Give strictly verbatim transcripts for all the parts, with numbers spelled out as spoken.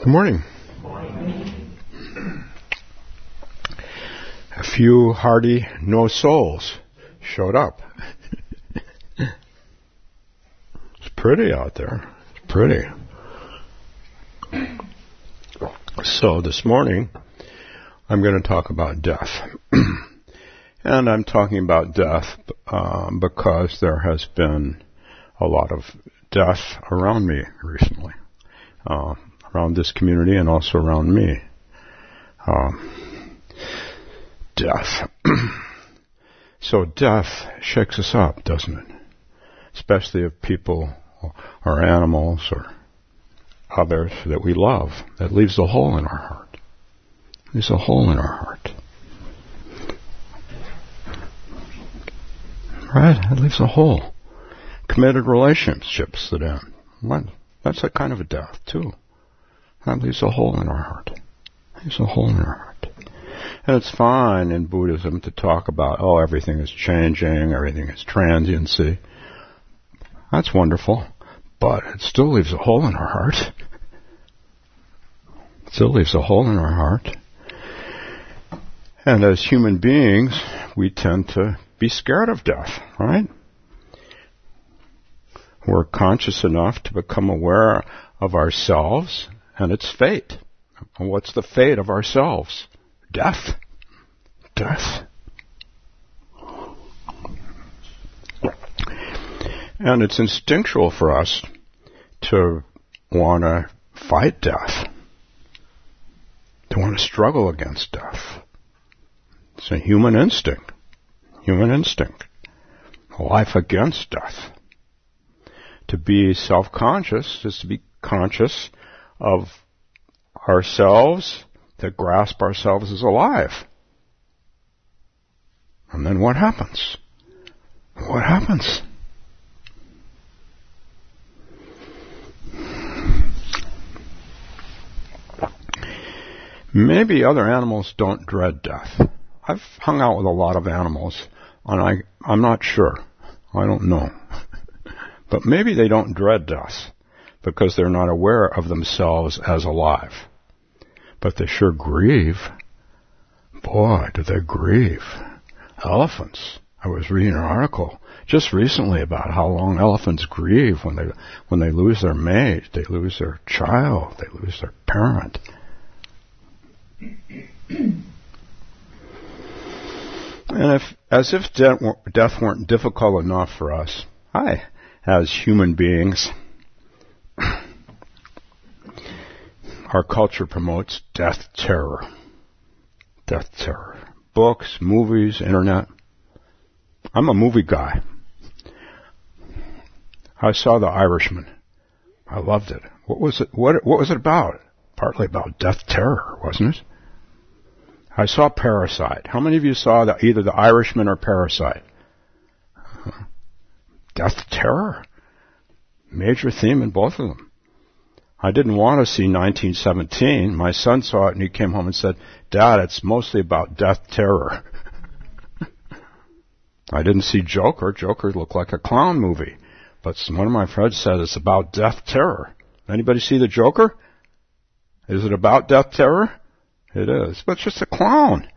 Good morning. A few hardy no souls showed up. It's pretty out there. It's pretty. So this morning, I'm going to talk about death. And I'm talking about death um, because there has been a lot of death around me recently. Uh, around this community and also around me. Um, death. So death shakes us up, doesn't it? Especially if people or animals or others that we love. That leaves a hole in our heart. Leaves a hole in our heart. Right? It leaves a hole. Committed relationships that end. What? That's a kind of a death, too. That leaves a hole in our heart. Leaves a hole in our heart. And it's fine in Buddhism to talk about, oh, everything is changing, everything is transiency. That's wonderful. But it still leaves a hole in our heart. It still leaves a hole in our heart. And as human beings, we tend to be scared of death, right? We're conscious enough to become aware of ourselves and its fate. And what's the fate of ourselves? Death. Death. And it's instinctual for us to want to fight death, to want to struggle against death. It's a human instinct. Human instinct. Life against death. To be self-conscious is to be conscious of ourselves, to grasp ourselves as alive. And then what happens? What happens? Maybe other animals don't dread death. I've hung out with a lot of animals, and I, I'm not sure. I don't know. But maybe they don't dread death because they're not aware of themselves as alive. But they sure grieve. Boy, do they grieve. Elephants. I was reading an article just recently about how long elephants grieve when they when they lose their mate, they lose their child, they lose their parent. And if, as if death weren't difficult enough for us, hi. As human beings, our culture promotes death terror. Death terror. Books, movies, internet. I'm a movie guy. I saw The Irishman. I loved it. What was it? What, what was it about? Partly about death terror, wasn't it? I saw Parasite. How many of you saw the, either The Irishman or Parasite? Uh-huh. Death terror. Major theme in both of them. I didn't want to see nineteen seventeen. My son saw it and he came home and said, Dad, it's mostly about death terror. I didn't see Joker. Joker looked like a clown movie. But one of my friends said it's about death terror. Anybody see the Joker? Is it about death terror? It is. But it's just a clown.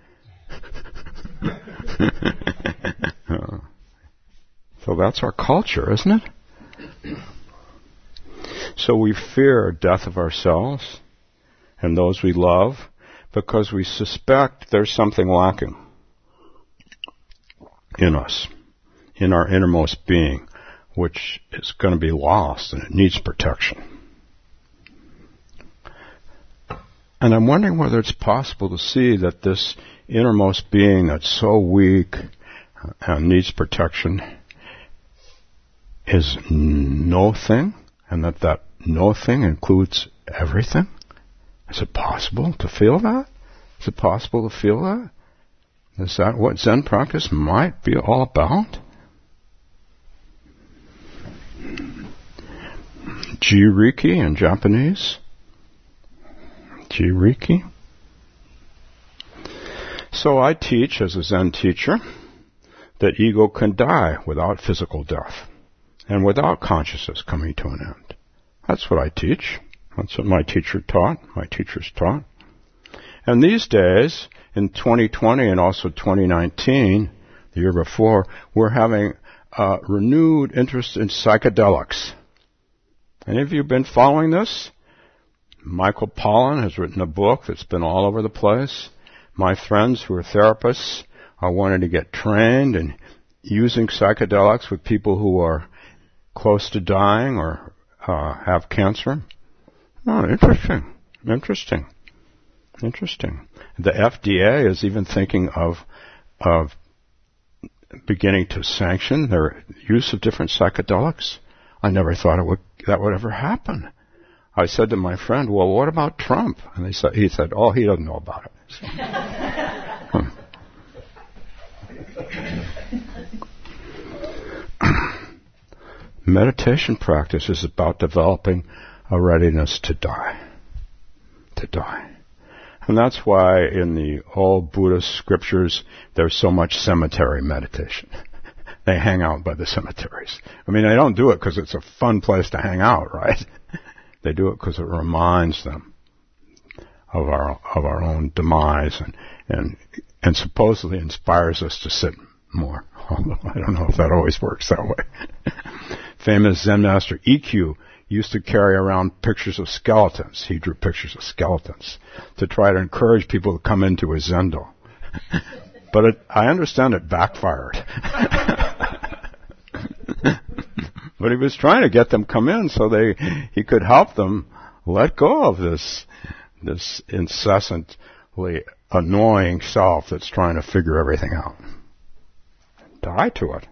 So that's our culture, isn't it? So we fear death of ourselves and those we love because we suspect there's something lacking in us, in our innermost being, which is going to be lost and it needs protection. And I'm wondering whether it's possible to see that this innermost being that's so weak and needs protection is no thing, and that that no thing includes everything? Is it possible to feel that? Is it possible to feel that? Is that what Zen practice might be all about? Jiriki in Japanese. Jiriki. So I teach as a Zen teacher that ego can die without physical death and without consciousness coming to an end. That's what I teach. That's what my teacher taught, my teachers taught. And these days, in twenty twenty and also twenty nineteen, the year before, we're having a renewed interest in psychedelics. Any of you been following this? Michael Pollan has written a book that's been all over the place. My friends who are therapists are wanting to get trained in using psychedelics with people who are close to dying or uh, have cancer. Oh, interesting, interesting, interesting. The F D A is even thinking of of beginning to sanction their use of different psychedelics. I never thought it would that would ever happen. I said to my friend, "Well, what about Trump?" And he said, "He said, oh, he doesn't know about it." So, hmm. Meditation practice is about developing a readiness to die. To die. And that's why in the old Buddhist scriptures there's so much cemetery meditation. They hang out by the cemeteries. I mean, they don't do it because it's a fun place to hang out, right? They do it because it reminds them of our of our own demise and and and supposedly inspires us to sit more. Although I don't know if that always works that way. Famous Zen master E Q used to carry around pictures of skeletons. He drew pictures of skeletons to try to encourage people to come into his zendo. But it, I understand it backfired. But he was trying to get them come in so they he could help them let go of this this incessantly annoying self that's trying to figure everything out. Die to it.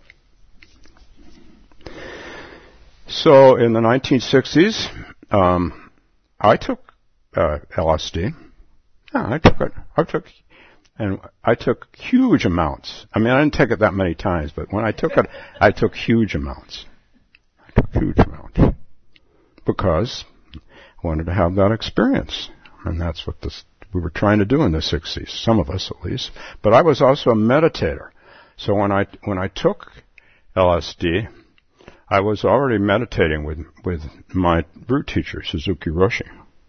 So in the nineteen sixties, um, I took uh, L S D. Yeah, I took it. I took, and I took huge amounts. I mean, I didn't take it that many times, but when I took it, I took huge amounts. I took huge amounts because I wanted to have that experience, and that's what this, we were trying to do in the sixties. Some of us, at least. But I was also a meditator. So when I when I took L S D, I was already meditating with, with my root teacher, Suzuki Roshi.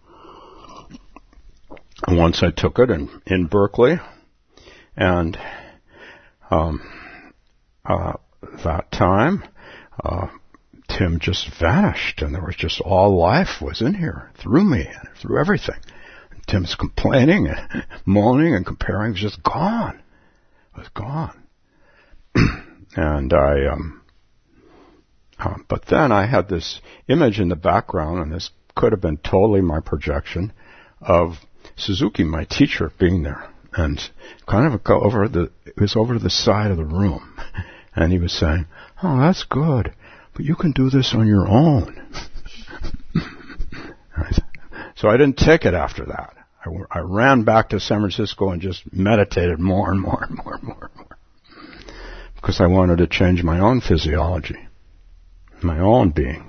And once I took it in, in Berkeley, and um, uh, that time, uh, Tim just vanished, and there was just all life was in here, through me, and through everything. And Tim's complaining and moaning and comparing, was just gone. It was gone. And I... um Uh, but then I had this image in the background, and this could have been totally my projection, of Suzuki, my teacher, being there. And kind of go over the, it was over to the side of the room. And he was saying, "Oh, that's good, but you can do this on your own." So I didn't take it after that. I, I ran back to San Francisco and just meditated more and more and more and more and more. Because I wanted to change my own physiology. My own being.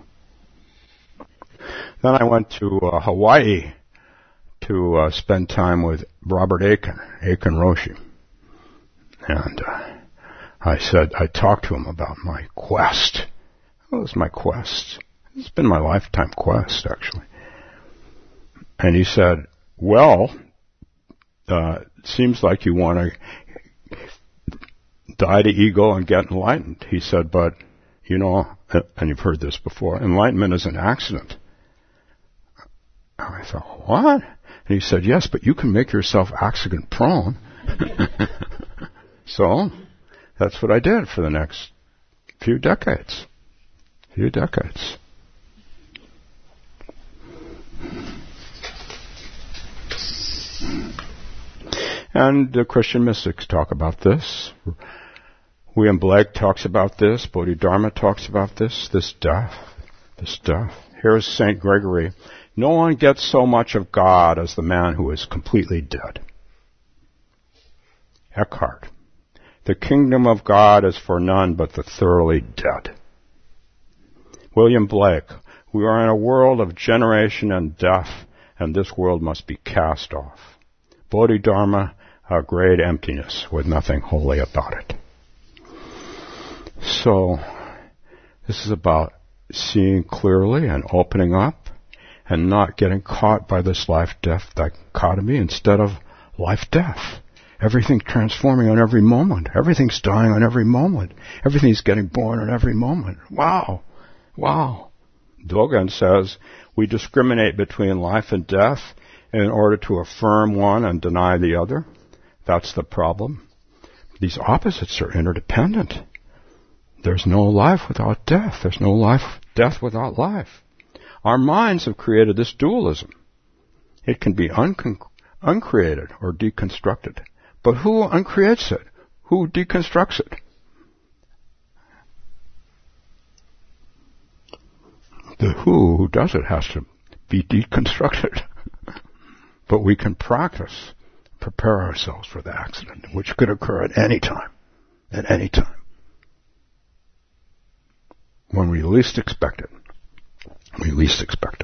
Then I went to uh, Hawaii to uh, spend time with Robert Aiken, Aiken Roshi. And uh, I said, I talked to him about my quest. It was my quest. It's been my lifetime quest, actually. And he said, well, uh, it seems like you want to die to ego and get enlightened. He said, but you know, and you've heard this before, enlightenment is an accident. And I thought, what? And he said, yes, but you can make yourself accident prone. So, that's what I did for the next few decades. Few decades. And the Christian mystics talk about this. William Blake talks about this. Bodhidharma talks about this. This death. This death. Here's Saint Gregory. No one gets so much of God as the man who is completely dead. Eckhart. The kingdom of God is for none but the thoroughly dead. William Blake. We are in a world of generation and death, and this world must be cast off. Bodhidharma. A great emptiness with nothing holy about it. So, this is about seeing clearly and opening up and not getting caught by this life-death dichotomy instead of life-death. Everything transforming on every moment. Everything's dying on every moment. Everything's getting born on every moment. Wow. Wow. Dogen says we discriminate between life and death in order to affirm one and deny the other. That's the problem. These opposites are interdependent. There's no life without death. There's no life, death without life. Our minds have created this dualism. It can be uncon- uncreated or deconstructed. But who uncreates it? Who deconstructs it? The who who does it has to be deconstructed. But we can practice, prepare ourselves for the accident, which could occur at any time. At any time. When we least expect it. We least expect it.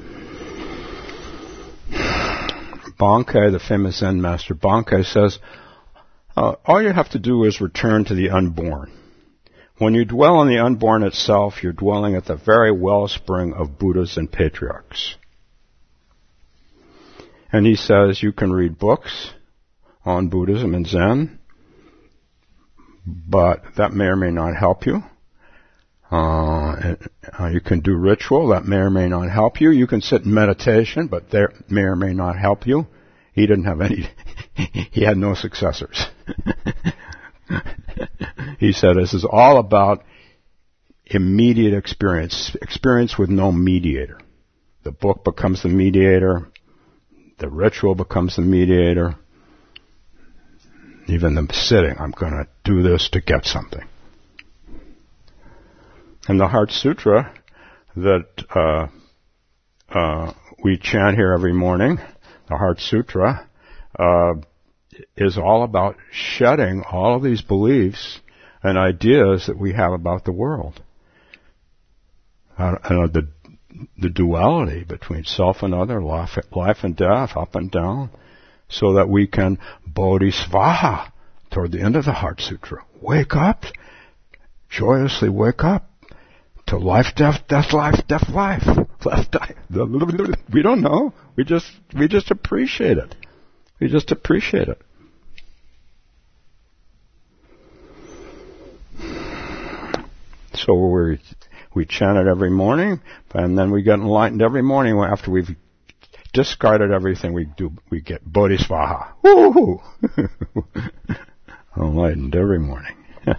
Bankei, the famous Zen master, Bankei says, uh, all you have to do is return to the unborn. When you dwell on the unborn itself, you're dwelling at the very wellspring of Buddhas and patriarchs. And he says you can read books on Buddhism and Zen, but that may or may not help you. Uh, uh, you can do ritual, that may or may not help you. You can sit in meditation, but that may or may not help you. He didn't have any, he had no successors. He said this is all about immediate experience, experience with no mediator. The book becomes the mediator, the ritual becomes the mediator, even the sitting, I'm going to do this to get something. And the Heart Sutra that uh, uh, we chant here every morning, the Heart Sutra, uh, is all about shedding all of these beliefs and ideas that we have about the world. Uh, and the, the duality between self and other, life, life and death, up and down, so that we can bodhisvaha toward the end of the Heart Sutra. Wake up, joyously wake up. To life, death, death, life, death, life. Left, die. We don't know. We just, we just appreciate it. We just appreciate it. So we we chant it every morning, and then we get enlightened every morning. After we've discarded everything, we do we get bodhisvaha. Woo! Enlightened every morning.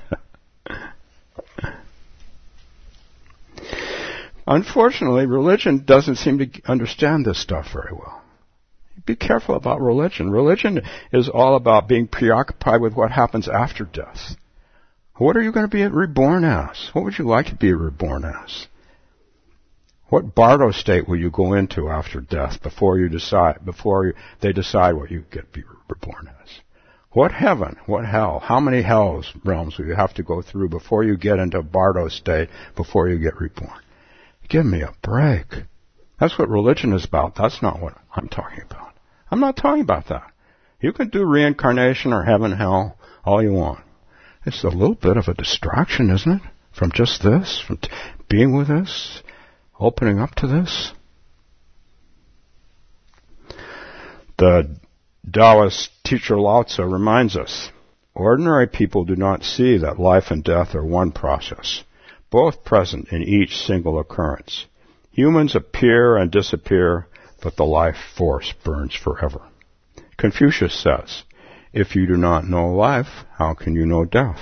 Unfortunately, religion doesn't seem to understand this stuff very well. Be careful about religion. Religion is all about being preoccupied with what happens after death. What are you going to be reborn as? What would you like to be reborn as? What bardo state will you go into after death before you decide, before you, they decide what you get to be reborn as? What heaven? What hell? How many hells realms will you have to go through before you get into bardo state, before you get reborn? Give me a break. That's what religion is about. That's not what I'm talking about. I'm not talking about that. You can do reincarnation or heaven, hell, all you want. It's a little bit of a distraction, isn't it? From just this, from t- being with this, opening up to this. The Taoist teacher Lao Tzu reminds us, ordinary people do not see that life and death are one process, both present in each single occurrence. Humans appear and disappear, but the life force burns forever. Confucius says, if you do not know life, how can you know death?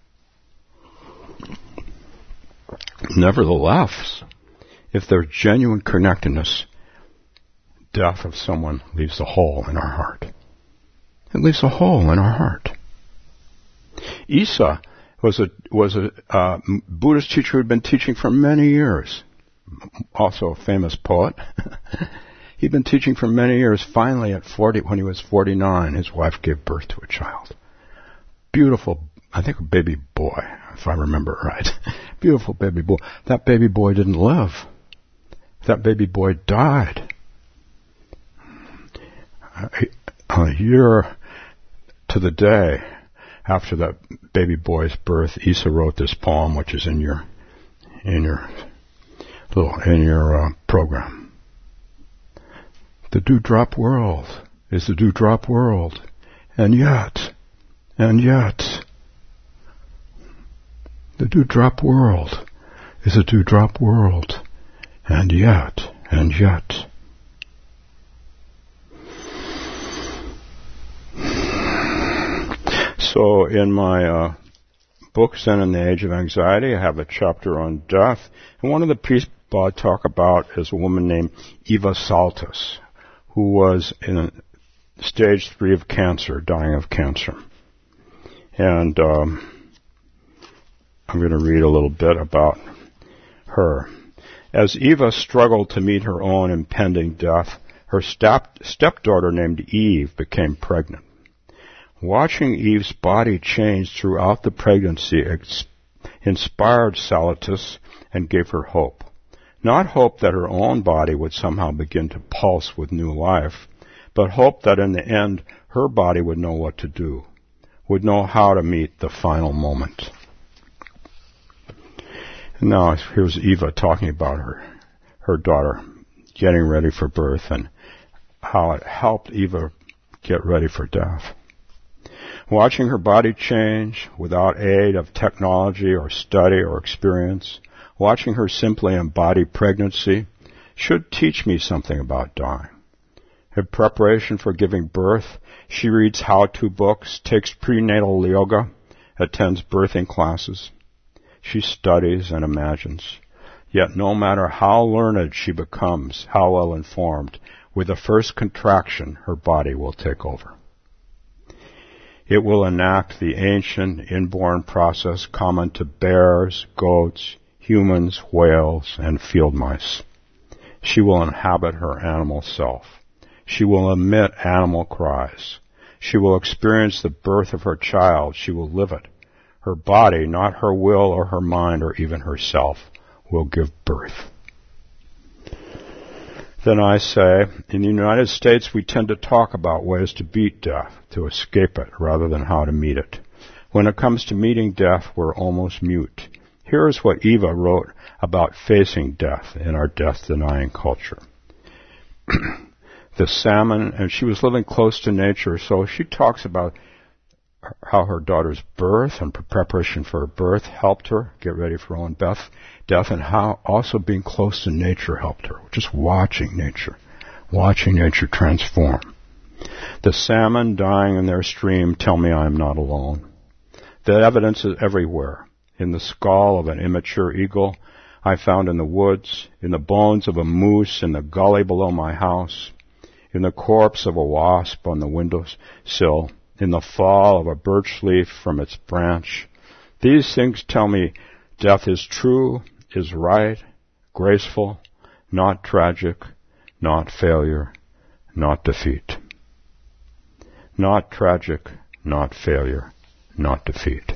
Nevertheless, if there's genuine connectedness, death of someone leaves a hole in our heart. It leaves a hole in our heart. Isa was a was a uh, Buddhist teacher who had been teaching for many years. Also a famous poet. He'd been teaching for many years. Finally, at forty, when he was forty-nine, his wife gave birth to a child. Beautiful, I think a baby boy, if I remember right. Beautiful baby boy. That baby boy didn't live. That baby boy died. A year to the day after that baby boy's birth, Isa wrote this poem, which is in your in your little in your uh, program. The dewdrop world is the dewdrop world. And yet, and yet, the dewdrop world is a dewdrop world. And yet, and yet. So in my uh, book, Zen in the Age of Anxiety, I have a chapter on death. And one of the people I talk about is a woman named Eva Saltis, who was in stage three of cancer, dying of cancer. And um, I'm going to read a little bit about her. As Eva struggled to meet her own impending death, her step- stepdaughter named Eve became pregnant. Watching Eve's body change throughout the pregnancy ex- inspired Saltis and gave her hope. Not hope that her own body would somehow begin to pulse with new life, but hope that in the end her body would know what to do, would know how to meet the final moment. And now here's Eva talking about her, her daughter getting ready for birth and how it helped Eva get ready for death. Watching her body change without aid of technology or study or experience, watching her simply embody pregnancy, should teach me something about dying. In preparation for giving birth, she reads how-to books, takes prenatal yoga, attends birthing classes. She studies and imagines. Yet no matter how learned she becomes, how well informed, with the first contraction, her body will take over. It will enact the ancient inborn process common to bears, goats, humans, whales, and field mice. She will inhabit her animal self. She will emit animal cries. She will experience the birth of her child. She will live it. Her body, not her will or her mind or even herself, will give birth. Then I say, in the United States we tend to talk about ways to beat death, to escape it, rather than how to meet it. When it comes to meeting death, we're almost mute. Here is what Eva wrote about facing death in our death-denying culture. The salmon, and she was living close to nature, so she talks about how her daughter's birth and preparation for her birth helped her get ready for her own death, death, and how also being close to nature helped her. Just watching nature, watching nature transform. The salmon dying in their stream tell me I am not alone. The evidence is everywhere. In the skull of an immature eagle I found in the woods, in the bones of a moose in the gully below my house, in the corpse of a wasp on the windowsill, in the fall of a birch leaf from its branch. These things tell me death is true, is right, graceful, not tragic, not failure, not defeat. Not tragic, not failure, not defeat.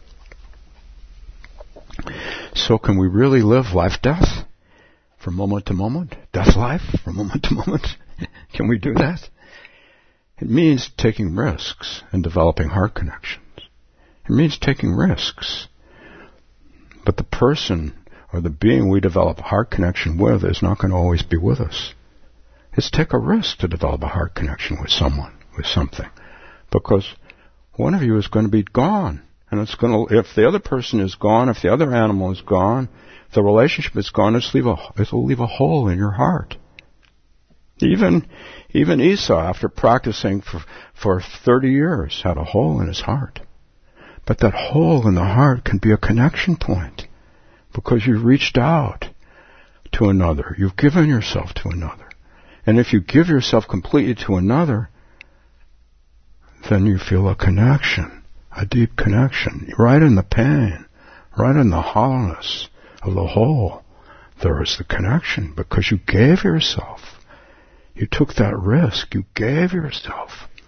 So can we really live life-death from moment to moment? Death-life from moment to moment? Can we do that? It means taking risks and developing heart connections. It means taking risks. But the person or the being we develop a heart connection with is not going to always be with us. It's take a risk to develop a heart connection with someone, with something. Because one of you is going to be gone. And it's going to, if the other person is gone, if the other animal is gone, if the relationship is gone, it's leave a, it'll leave a hole in your heart. Even, even Esau, after practicing for, for thirty years, had a hole in his heart. But that hole in the heart can be a connection point because you've reached out to another. You've given yourself to another. And if you give yourself completely to another, then you feel a connection, a deep connection. Right in the pain, right in the hollowness of the hole, there is the connection because you gave yourself. You took that risk. You gave yourself.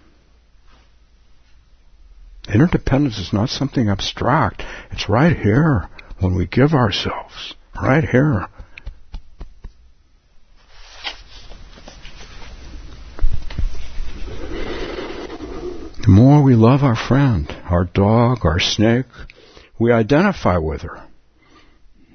Interdependence is not something abstract. It's right here when we give ourselves. Right here. The more we love our friend, our dog, our snake, we identify with her.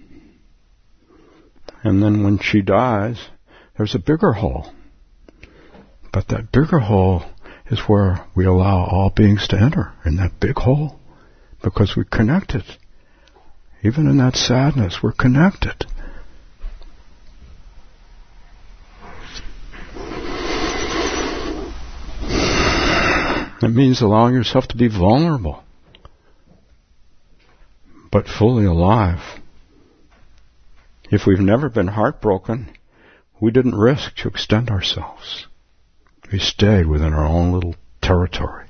And then when she dies, there's a bigger hole. But that bigger hole is where we allow all beings to enter, in that big hole, because we're connected. Even in that sadness, we're connected. It means allowing yourself to be vulnerable, but fully alive. If we've never been heartbroken, we didn't risk to extend ourselves. We stayed within our own little territory.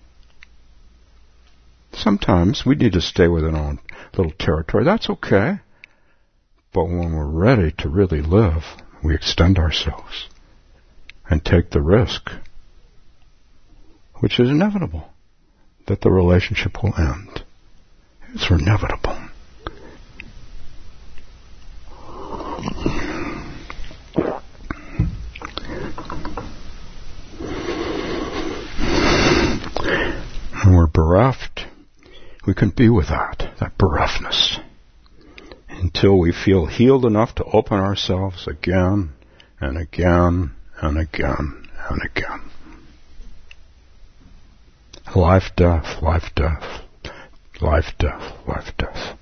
Sometimes we need to stay within our own little territory. That's okay. But when we're ready to really live, we extend ourselves and take the risk, which is inevitable, that the relationship will end. It's inevitable. When we're bereft, we can be with that, that bereftness, until we feel healed enough to open ourselves again and again and again and again. Life, death, life, death, life, death, life, death.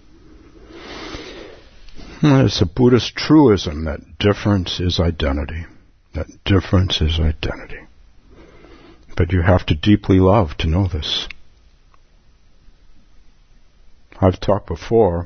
And it's a Buddhist truism that difference is identity. That difference is identity. But you have to deeply love to know this. I've talked before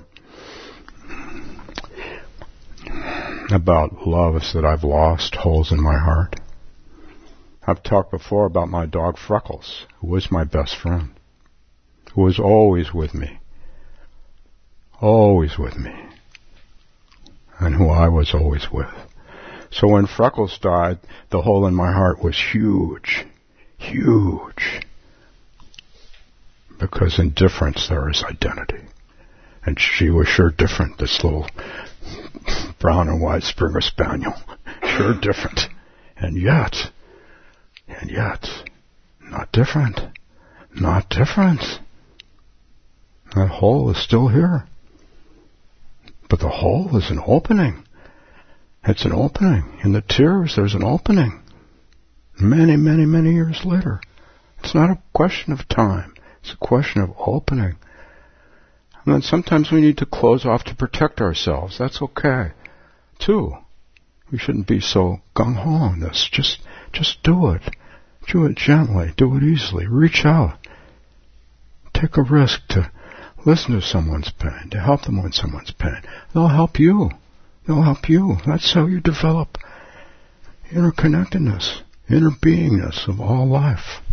about loves that I've lost, holes in my heart. I've talked before about my dog Freckles, who was my best friend, who was always with me, always with me, and who I was always with. So when Freckles died, the hole in my heart was huge. Huge. Because in difference there is identity. And she was sure different, this little brown and white Springer Spaniel. Sure different. And yet, and yet, not different. Not different. That hole is still here. But the hole is an opening. It's an opening. In the tears, there's an opening. Many, many, many years later. It's not a question of time. It's a question of opening. And then sometimes we need to close off to protect ourselves. That's okay, too. We shouldn't be so gung-ho on this. Just, just do it. Do it gently. Do it easily. Reach out. Take a risk to listen to someone's pain, to help them with someone's pain. They'll help you. They'll help you. That's how you develop interconnectedness. Inner beingness of all life.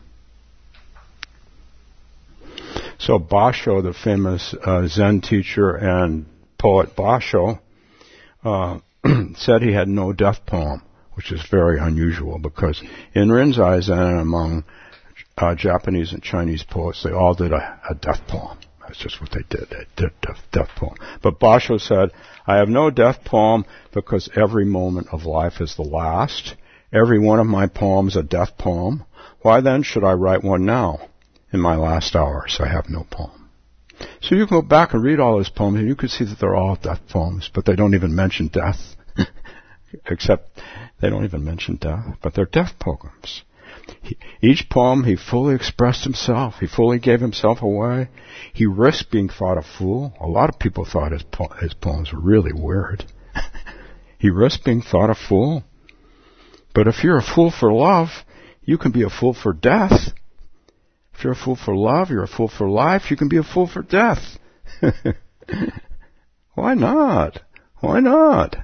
So Basho, the famous uh, Zen teacher and poet Basho, uh, said he had no death poem, which is very unusual because in Rinzai Zen and among uh, Japanese and Chinese poets, they all did a, a death poem. That's just what they did. They did a death poem. But Basho said, I have no death poem because every moment of life is the last. Every one of my poems a death poem. Why then should I write one now? In my last hours, I have no poem. So you go back and read all his poems, and you can see that they're all death poems, but they don't even mention death. Except they don't even mention death, but they're death poems. He, each poem, he fully expressed himself. He fully gave himself away. He risked being thought a fool. A lot of people thought his, po- his poems were really weird. He risked being thought a fool. But if you're a fool for love, you can be a fool for death. If you're a fool for love, you're a fool for life, you can be a fool for death. Why not? Why not?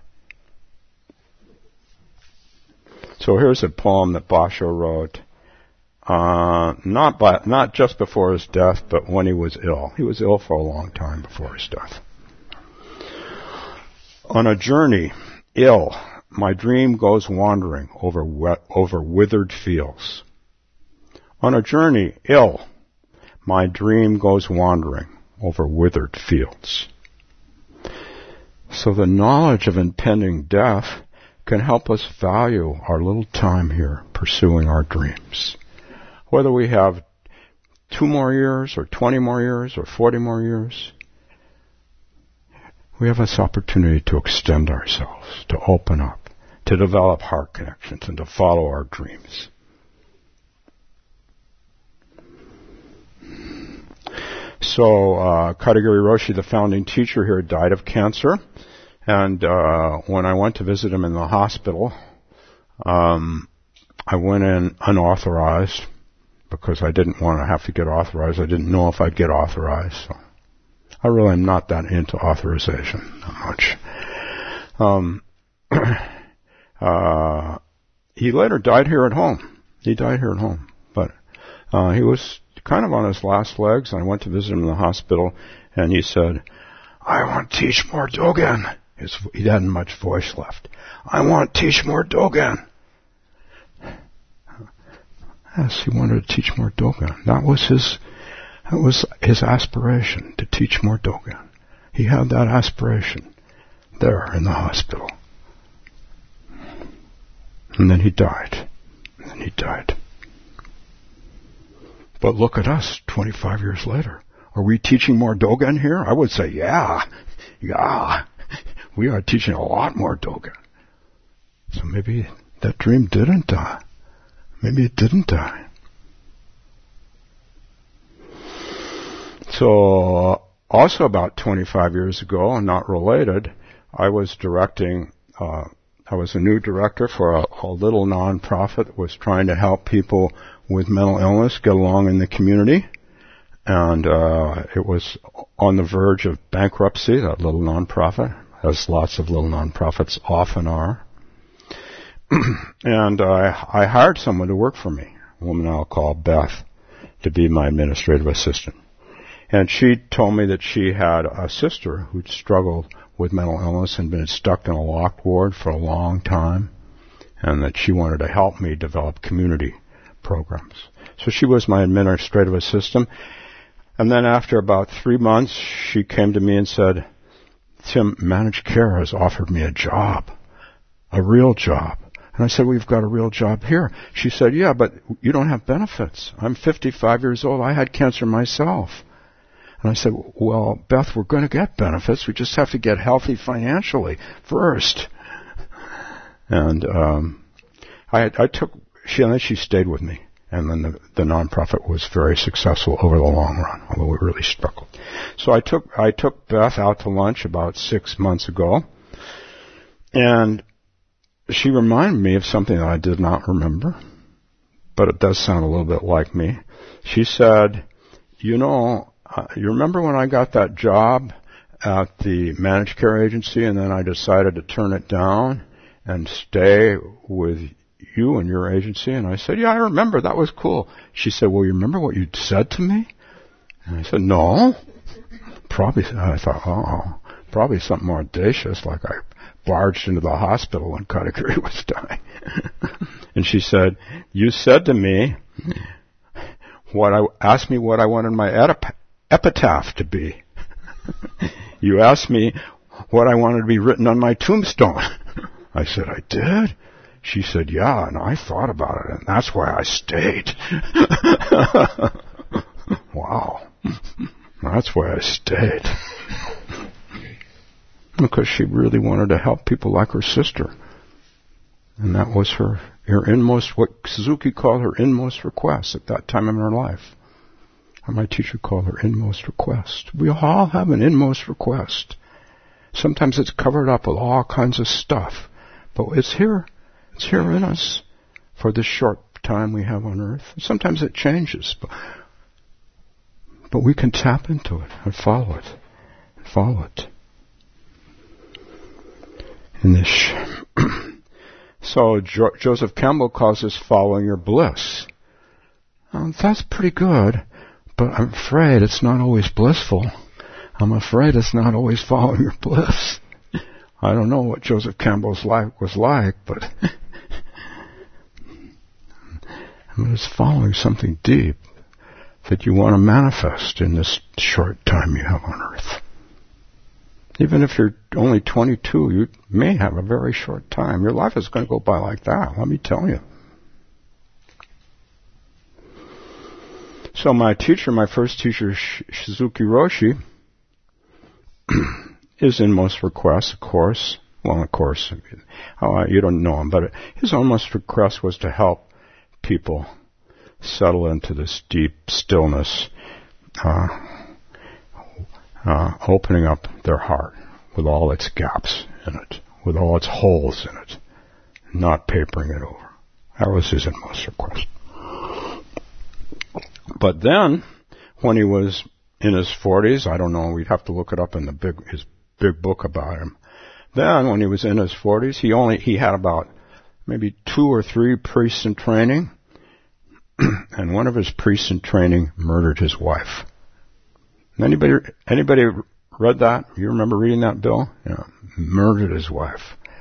So here's a poem that Basho wrote, uh, not by, not just before his death, but when he was ill. He was ill for a long time before his death. On a journey, ill, my dream goes wandering over wet, over withered fields. On a journey, ill, my dream goes wandering over withered fields. So the knowledge of impending death can help us value our little time here pursuing our dreams. Whether we have two more years or twenty more years or forty more years, we have this opportunity to extend ourselves, to open up, to develop heart connections and to follow our dreams. So, uh, Katagiri Roshi, the founding teacher here, died of cancer. And, uh, when I went to visit him in the hospital, um, I went in unauthorized because I didn't want to have to get authorized. I didn't know if I'd get authorized. So I really am not that into authorization that much. Um, uh, he later died here at home. He died here at home. But, uh, he was kind of on his last legs. I went to visit him in the hospital, and he said, I want to teach more Dogen. His, he hadn't much voice left. I want to teach more Dogen. Yes, he wanted to teach more Dogen. That was his, that was his aspiration, to teach more Dogen. He had that aspiration there in the hospital. And then he died. And then he died. But look at us, twenty-five years later. Are we teaching more Dogen here? I would say, yeah, yeah. We are teaching a lot more Dogen. So maybe that dream didn't die. Maybe it didn't die. So, also about twenty-five years ago, and not related, I was directing, uh, I was a new director for a, a little nonprofit that was trying to help people with mental illness get along in the community. And uh, it was on the verge of bankruptcy, that little nonprofit, as lots of little nonprofits often are. And I, I hired someone to work for me, a woman I'll call Beth, to be my administrative assistant. And she told me that she had a sister who'd struggled with mental illness and been stuck in a locked ward for a long time, and that she wanted to help me develop community programs. So she was my administrative assistant. And then after about three months, she came to me and said, Tim, Managed Care has offered me a job, a real job. And I said, we've got a real job here. She said, yeah, but you don't have benefits. I'm fifty-five years old. I had cancer myself. And I said, well, Beth, we're going to get benefits. We just have to get healthy financially first. And um, I, I took, she, and then she stayed with me. And then the, the nonprofit was very successful over the long run, although we really struggled. So I took I took Beth out to lunch about six months ago, and she reminded me of something that I did not remember, but it does sound a little bit like me. She said, you know, uh, you remember when I got that job at the managed care agency, and then I decided to turn it down and stay with you and your agency? And I said, yeah, I remember. That was cool. She said, well, you remember what you said to me? And I said, no. Probably, I thought, oh, probably something more audacious, like I barged into the hospital when Katagiri was dying. And she said, you said to me, what I asked me what I wanted my etip- epitaph to be. You asked me what I wanted to be written on my tombstone. I said, I did? She said, yeah, and I thought about it, and that's why I stayed. Wow. That's why I stayed. Because she really wanted to help people like her sister. And that was her, her inmost, what Suzuki called her inmost request at that time in her life. Or my teacher called her inmost request. We all have an inmost request. Sometimes it's covered up with all kinds of stuff. But it's here. It's here in us for this short time we have on earth. Sometimes it changes, but, but we can tap into it and follow it. And follow it. In this, so jo- Joseph Campbell calls this following your bliss. Um, that's pretty good, but I'm afraid it's not always blissful. I'm afraid it's not always following your bliss. I don't know what Joseph Campbell's life was like, but it's following something deep that you want to manifest in this short time you have on earth. Even if you're only twenty-two, you may have a very short time. Your life is going to go by like that, let me tell you. So my teacher, my first teacher, Suzuki Roshi, is in most requests, of course. Well, of course, oh, you don't know him, but his almost request was to help people settle into this deep stillness, uh, uh, opening up their heart with all its gaps in it, with all its holes in it, not papering it over. That was his inmost request. But then, when he was in his forties, I don't know, we'd have to look it up in the big, his big book about him. Then, when he was in his forties, he only, he had about maybe two or three priests in training, and one of his priests in training murdered his wife. Anybody, anybody read that? You remember reading that, Bill? Yeah, murdered his wife.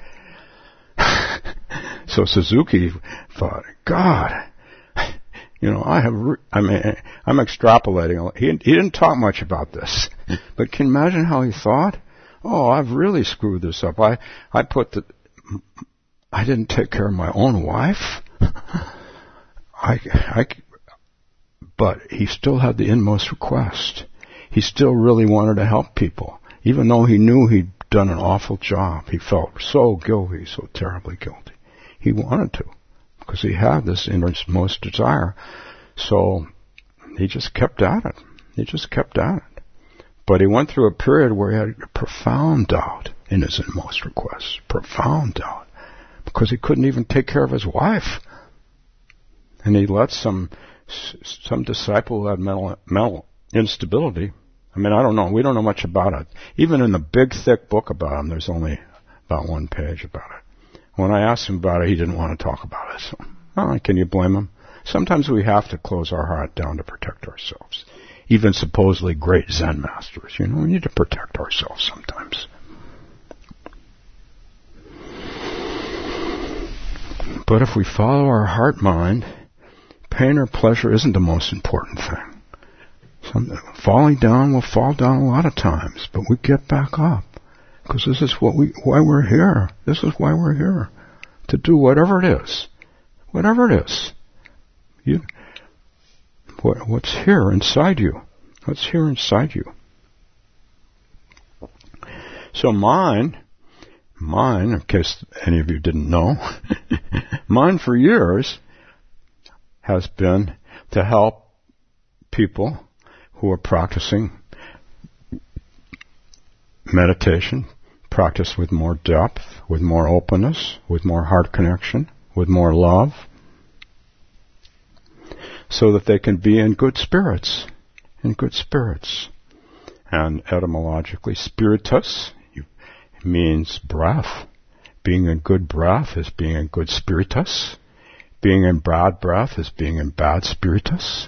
So Suzuki thought, God, you know, I have, re- I mean, I'm extrapolating. He, he didn't talk much about this, but can you imagine how he thought? Oh, I've really screwed this up. I, I put the, I didn't take care of my own wife. I, I, but he still had the inmost request. He still really wanted to help people, even though he knew he'd done an awful job. He felt so guilty, so terribly guilty. He wanted to, because he had this innermost desire. So he just kept at it. He just kept at it. But he went through a period where he had profound doubt in his inmost requests. Profound doubt. Because he couldn't even take care of his wife. And he let some some disciple who had mental, mental instability. I mean, I don't know. We don't know much about it. Even in the big, thick book about him, there's only about one page about it. When I asked him about it, he didn't want to talk about it. So, oh, can you blame him? Sometimes we have to close our heart down to protect ourselves. Even supposedly great Zen masters, you know, we need to protect ourselves sometimes. But if we follow our heart-mind, pain or pleasure isn't the most important thing. Some, falling down, we'll fall down a lot of times, but we get back up. Because this is what we, why we're here. This is why we're here. To do whatever it is. Whatever it is. You, what, what's here inside you? What's here inside you? So mine, mine, in case any of you didn't know, mine for years has been to help people who are practicing meditation, practice with more depth, with more openness, with more heart connection, with more love, so that they can be in good spirits, in good spirits. And etymologically, spiritus means breath. Being in good breath is being in good spiritus. Being in bad breath is being in bad spiritus.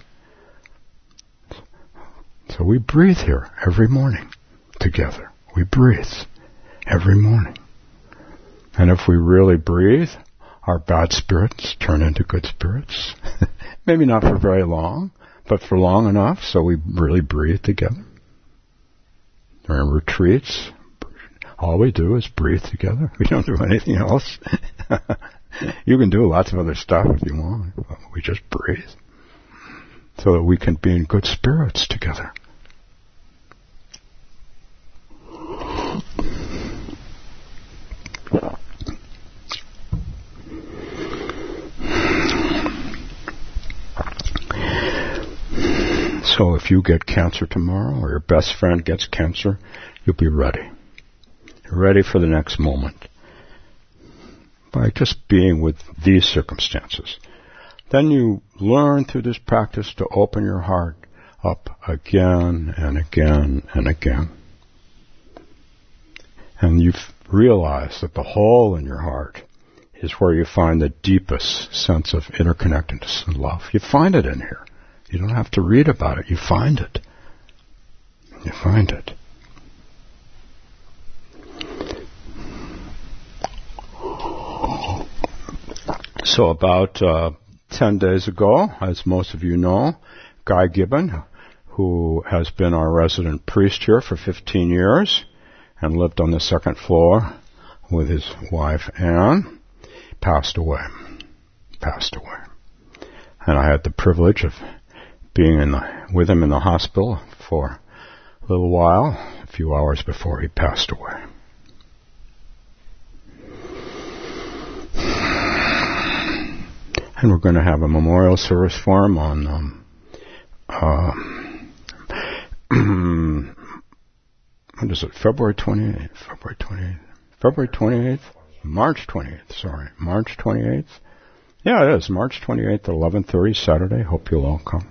So we breathe here every morning together. We breathe every morning. And if we really breathe, our bad spirits turn into good spirits. Maybe not for very long, but for long enough so we really breathe together. Or in retreats, all we do is breathe together. We don't do anything else. You can do lots of other stuff if you want, but we just breathe so that we can be in good spirits together. So if you get cancer tomorrow, or your best friend gets cancer, you'll be ready. You're ready for the next moment. By just being with these circumstances. Then you learn through this practice to open your heart up again and again and again. And you realize that the hole in your heart is where you find the deepest sense of interconnectedness and love. You find it in here. You don't have to read about it. You find it. You find it. So about uh, ten days ago, as most of you know, Guy Gibbon, who has been our resident priest here for fifteen years and lived on the second floor with his wife Anne, passed away. Passed away. And I had the privilege of being in the, with him in the hospital for a little while, a few hours before he passed away. And we're going to have a memorial service for him on um, uh, what is it? February twenty-eighth. February twenty-eighth. February twenty-eighth. March twenty-eighth. Sorry, March twenty-eighth. Yeah, it is March twenty-eighth, eleven thirty Saturday. Hope you'll all come.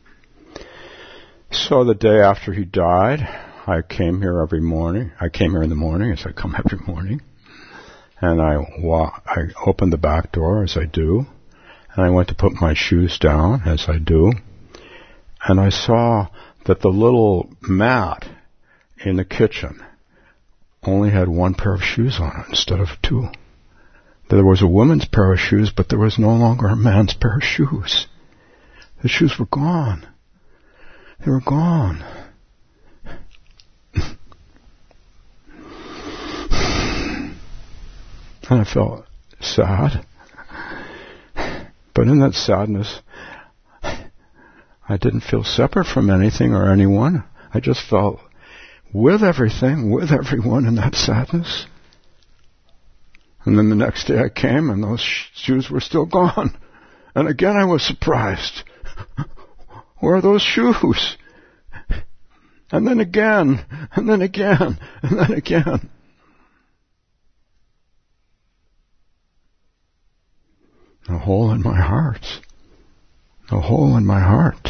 So the day after he died, I came here every morning. I came here in the morning, as I come every morning, and I wa- I opened the back door, as I do, and I went to put my shoes down, as I do, and I saw that the little mat in the kitchen only had one pair of shoes on it instead of two. There was a woman's pair of shoes, but there was no longer a man's pair of shoes. The shoes were gone. They were gone. And I felt sad. But in that sadness, I didn't feel separate from anything or anyone. I just felt with everything, with everyone in that sadness. And then the next day I came and those sh- shoes were still gone. And again I was surprised. Where are those shoes? And then again, and then again, and then again. A hole in my heart. A hole in my heart.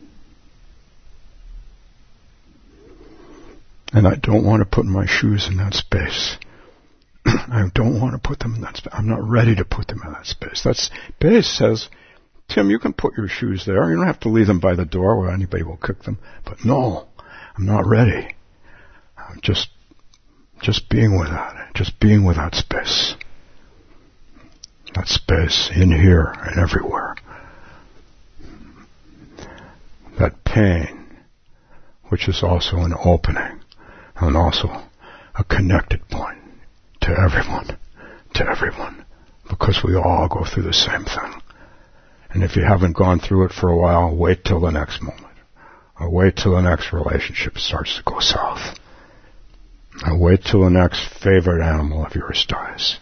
And I don't want to put my shoes in that space. I don't want to put them in that space. I'm not ready to put them in that space. That space says, Tim, you can put your shoes there. You don't have to leave them by the door where anybody will kick them. But no, I'm not ready. I'm just, just being with that. Just being with that space. That space in here and everywhere. That pain, which is also an opening and also a connected point to everyone, to everyone, because we all go through the same thing. And if you haven't gone through it for a while, wait till the next moment. Or wait till the next relationship starts to go south. Or wait till the next favorite animal of yours dies.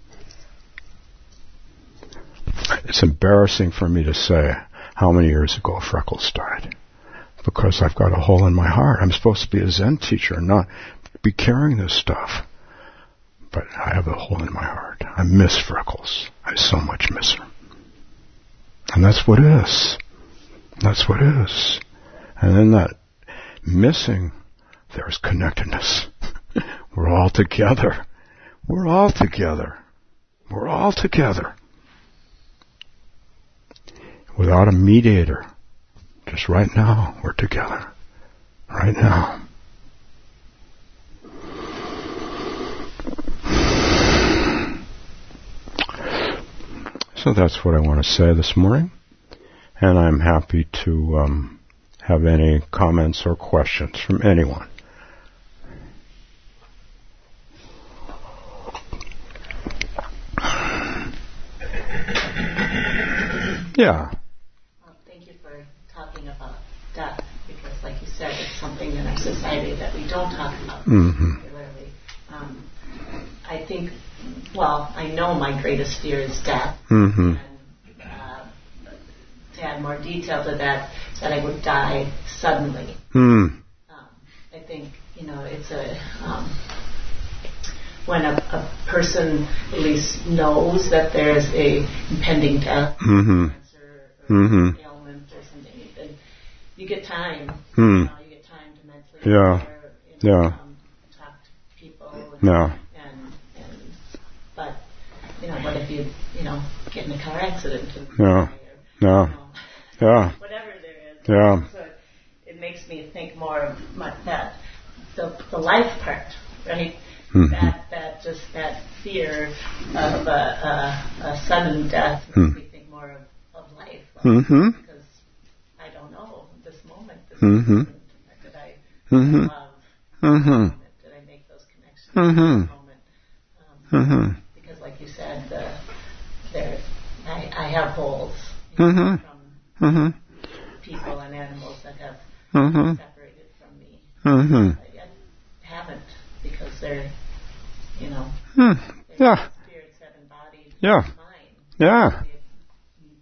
It's embarrassing for me to say how many years ago Freckles died. Because I've got a hole in my heart. I'm supposed to be a Zen teacher and not be carrying this stuff. But I have a hole in my heart. I miss Freckles. I so much miss her. And that's what is. That's what is. And in that missing, there's connectedness. We're all together. We're all together. We're all together. Without a mediator. Just right now, we're together. Right now. So that's what I want to say this morning. And I'm happy to um, have any comments or questions from anyone. Yeah. Well, thank you for talking about death, because like you said, it's something in our society that we don't talk about mm-hmm. regularly. Um, I think, well, I know my greatest fear is death. Mm-hmm. And uh, to add more detail to that, that I would die suddenly. Mm. Um, I think, you know, it's a... Um, when a, a person at least knows that there's a impending death, mm-hmm. cancer, or mm-hmm. ailment or something, then you get time. Mm. You know, you get time to mentally yeah. prepare, you know, yeah. um, talk to people. And, yeah. and, and but you know, what if you you know get in a car accident? And yeah. Or, yeah. You know, yeah. whatever there is. Yeah. So it makes me think more of my, that the the life part, right? Mm-hmm. That that just that fear of a, a, a sudden death makes mm. me think more of, of life. Mm-hmm. Because I don't know this moment, this mm-hmm. moment, did I mm-hmm. love mm-hmm. this moment? Did I make those connections mm-hmm. in this moment? Um, mm-hmm. Because, like you said, the, there I, I have holes you mm-hmm. know, from mm-hmm. people and animals that have mm-hmm. separated from me. Mm-hmm. I, I haven't, because they're, you know, mm. they're yeah. spirits that embodied Yeah. mine. Yeah. They've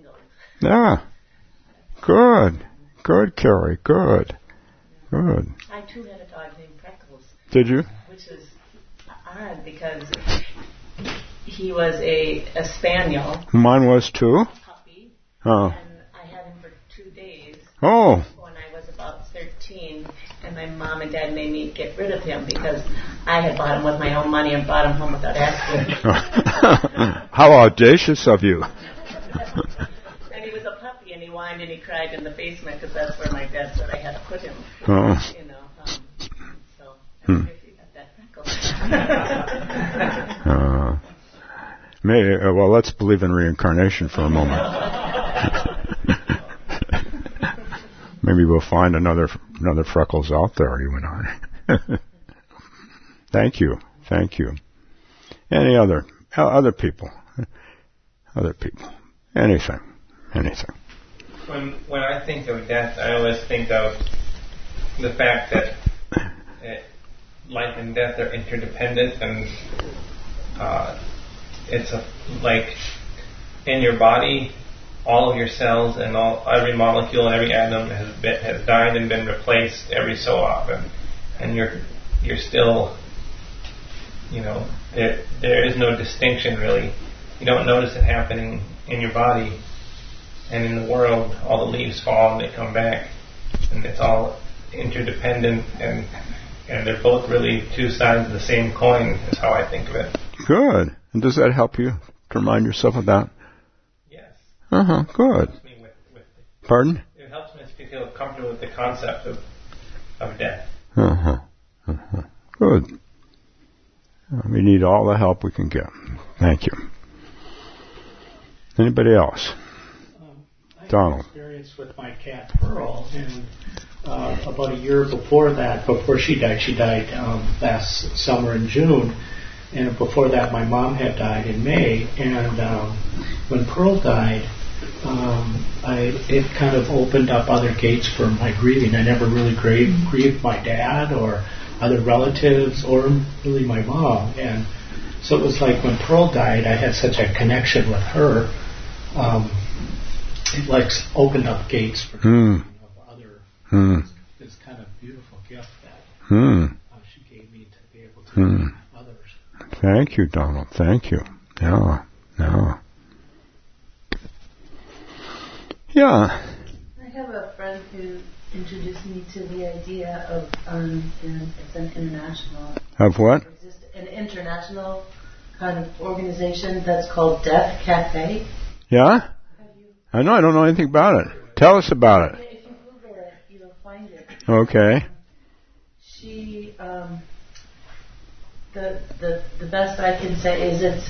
single. Yeah. Good. Good, Carrie. Good. Good. I too had a dog named Freckles. Did you? Which is odd because he was a, a spaniel. Mine was too. A puppy. Oh. And I had him for two days. Oh. When I was about thirteen, and my mom and dad made me get rid of him because I had bought him with my own money and brought him home without asking. How audacious of you. And he was a puppy, and he whined and he cried in the basement because that's where my dad said I had to put him. Oh. You know, um, so I Hmm. wonder if he got that freckle. uh, may, uh, well, let's believe in reincarnation for a moment. Maybe we'll find another another Freckles out there, you and I. Thank you. Thank you. Any other uh, other people? Other people. Anything. Anything. When when I think of death, I always think of the fact that uh, life and death are interdependent, and uh, it's a, like in your body, all of your cells and all every molecule, every atom has been, has died and been replaced every so often, and you're you're still, you know, there there is no distinction really. You don't notice it happening in your body. And in the world, all the leaves fall and they come back, and it's all interdependent, and and they're both really two sides of the same coin, is how I think of it. Good. And does that help you to remind yourself of that? Yes. Uh-huh. Good. It helps me with, with the, Pardon? It helps me to feel comfortable with the concept of of death. Uh-huh. Uh-huh. Good. Uh, we need all the help we can get. Thank you. Anybody else? Donald. Experience with my cat Pearl, and uh, about a year before that, before she died, she died um, last summer in June, and before that, my mom had died in May. And um, when Pearl died, um, I it kind of opened up other gates for my grieving. I never really grieved, grieved my dad or other relatives or really my mom, and so it was like when Pearl died, I had such a connection with her. Um, It like opened up gates for mm. of other. Mm. This kind of beautiful gift that mm. uh, she gave me to be able to mm. give others. Thank you, Donald. Thank you. Yeah. Yeah. Yeah. I have a friend who introduced me to the idea of um, in, it's an international. Of what? An international kind of organization that's called Death Cafe. Yeah. I know. I don't know anything about it. Tell us about it. If you Google it, you'll find it. Okay. Um, she, um, the the the best I can say is it's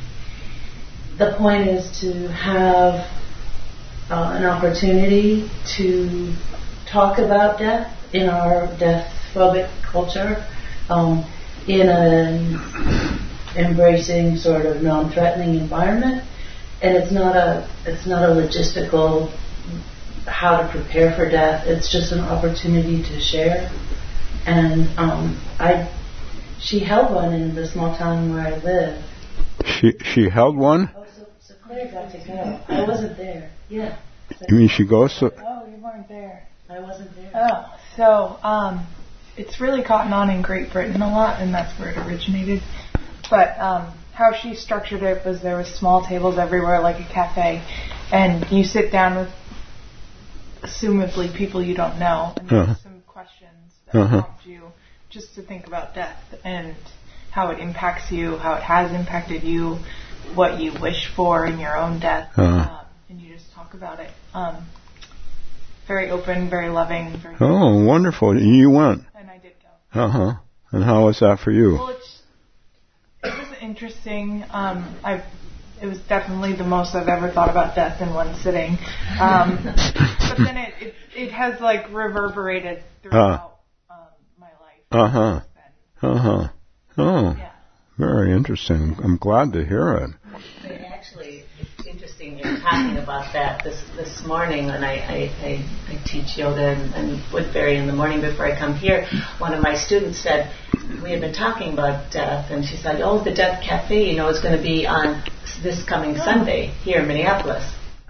the point is to have uh, an opportunity to talk about death in our death-phobic culture, um, in an embracing sort of non-threatening environment. And it's not a it's not a logistical how to prepare for death. It's just an opportunity to share. And um, I she held one in the small town where I live. She she held one? Oh, so, so Claire got to go. I wasn't there. Yeah. So You mean she goes to... Oh, you weren't there. I wasn't there. Oh, so um, it's really caught on in Great Britain a lot, and that's where it originated. But um, how she structured it was there was small tables everywhere, like a cafe, and you sit down with, assumably, people you don't know, and there's Uh-huh. some questions that Uh-huh. prompt you just to think about death and how it impacts you, how it has impacted you, what you wish for in your own death, Uh-huh. um, and you just talk about it. Um, very open, very loving. Very Oh, wonderful. You went. And I did go. Uh-huh. And how was that for you? Well, it's, it was interesting. Um, I, it was definitely the most I've ever thought about death in one sitting. Um, but then it, it, it has like reverberated throughout uh. um, my life. Uh-huh. Uh-huh. Oh, Yeah. very interesting. I'm glad to hear it. But actually, it's interesting you're talking about that this this morning when I, I, I, I teach yoga in, in Woodbury in the morning before I come here. One of my students said, we had been talking about death, and she said, oh, the Death Cafe, you know, is going to be on this coming Sunday here in Minneapolis.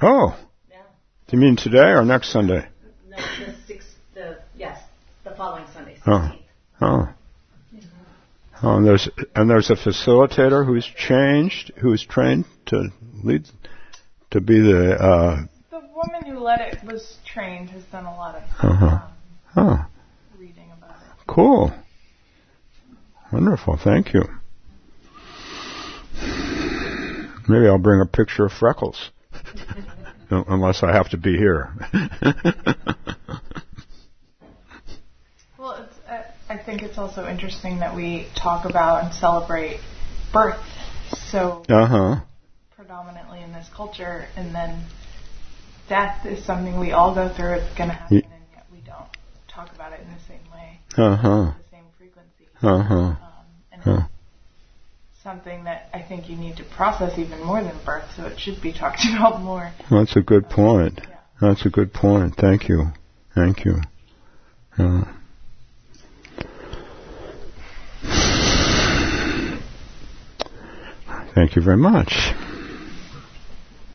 Oh. Yeah. Do you mean today or next Sunday? No, the sixth, the, yes, the following Sunday, Oh. sixteenth. Oh. Oh, and there's and there's a facilitator who's changed, who's trained to lead, to be the. Uh, The woman who led it was trained, has done a lot of uh-huh. um, Oh, reading about it. cool. Wonderful. Thank you. Maybe I'll bring a picture of Freckles, unless I have to be here. Well, it's, uh, I think it's also interesting that we talk about and celebrate birth so Uh-huh. predominantly in this culture, and then death is something we all go through. It's going to happen, Ye- and yet we don't talk about it in the same way, Uh-huh. the same frequency. Uh-huh. Um, and Huh. it's something that I think you need to process even more than birth, so it should be talked about more. That's a good point. Yeah. That's a good point. Thank you. Thank you. Uh, thank you very much.